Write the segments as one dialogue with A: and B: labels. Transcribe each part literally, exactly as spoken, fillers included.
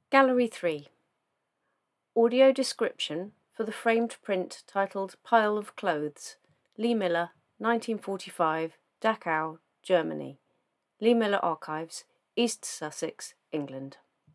A: Gallery three. Audio description for the framed print titled Pile of Clothes, Lee Miller, nineteen forty-five, Dachau, Germany. Lee Miller Archives, East Sussex, England.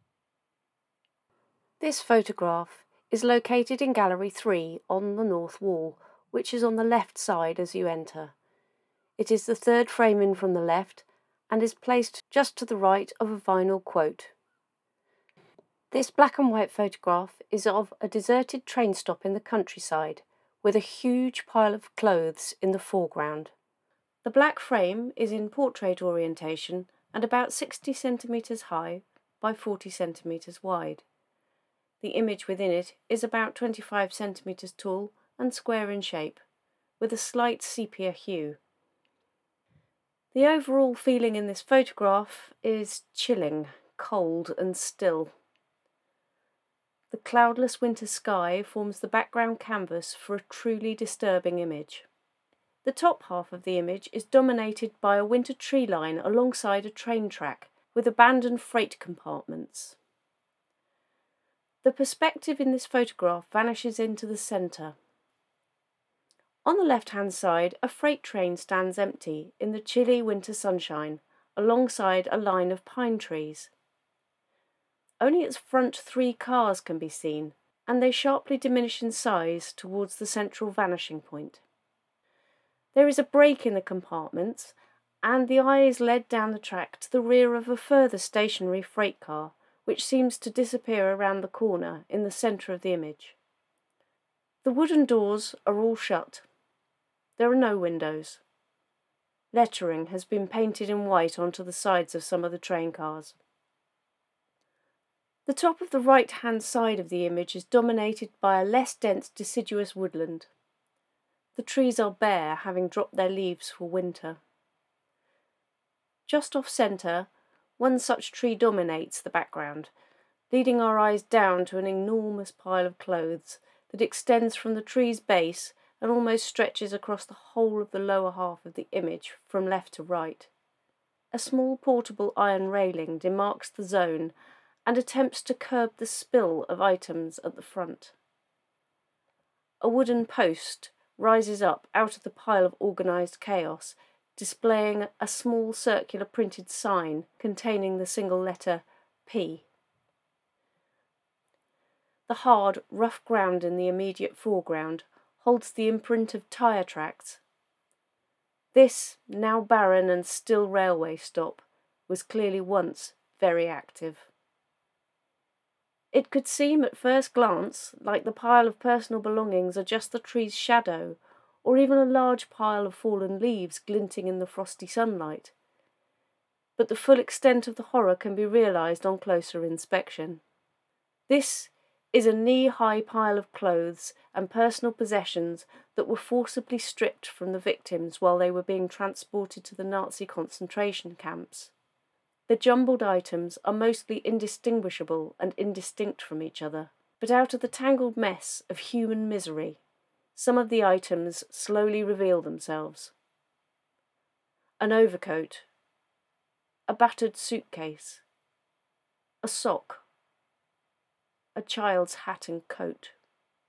A: This photograph is located in Gallery three on the north wall, which is on the left side as you enter. It is the third frame in from the left and is placed just to the right of a vinyl quote. This black and white photograph is of a deserted train stop in the countryside, with a huge pile of clothes in the foreground. The black frame is in portrait orientation and about sixty centimetres high by forty centimetres wide. The image within it is about twenty-five centimetres tall and square in shape, with a slight sepia hue. The overall feeling in this photograph is chilling, cold and still. The cloudless winter sky forms the background canvas for a truly disturbing image. The top half of the image is dominated by a winter tree line alongside a train track with abandoned freight compartments. The perspective in this photograph vanishes into the centre. On the left-hand side, a freight train stands empty in the chilly winter sunshine alongside a line of pine trees. Only its front three cars can be seen, and they sharply diminish in size towards the central vanishing point. There is a break in the compartments, and the eye is led down the track to the rear of a further stationary freight car, which seems to disappear around the corner in the centre of the image. The wooden doors are all shut. There are no windows. Lettering has been painted in white onto the sides of some of the train cars. The top of the right-hand side of the image is dominated by a less dense deciduous woodland. The trees are bare, having dropped their leaves for winter. Just off-centre, one such tree dominates the background, leading our eyes down to an enormous pile of clothes that extends from the tree's base and almost stretches across the whole of the lower half of the image from left to right. A small portable iron railing demarks the zone and attempts to curb the spill of items at the front. A wooden post rises up out of the pile of organised chaos, displaying a small circular printed sign containing the single letter P. The hard, rough ground in the immediate foreground holds the imprint of tyre tracks. This, now barren and still railway stop, was clearly once very active. It could seem at first glance like the pile of personal belongings are just the tree's shadow, or even a large pile of fallen leaves glinting in the frosty sunlight. But the full extent of the horror can be realised on closer inspection. This is a knee-high pile of clothes and personal possessions that were forcibly stripped from the victims while they were being transported to the Nazi concentration camps. The jumbled items are mostly indistinguishable and indistinct from each other, but out of the tangled mess of human misery, some of the items slowly reveal themselves. An overcoat, a battered suitcase, a sock, a child's hat and coat.